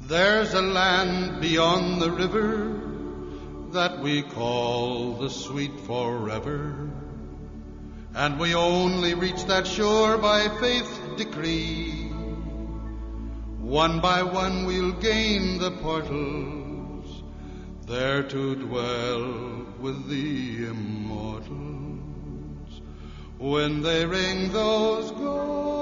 There's a land beyond the river that we call the sweet forever, and we only reach that shore by faith decree. One by one we'll gain the portals, there to dwell with the immortals. When they ring those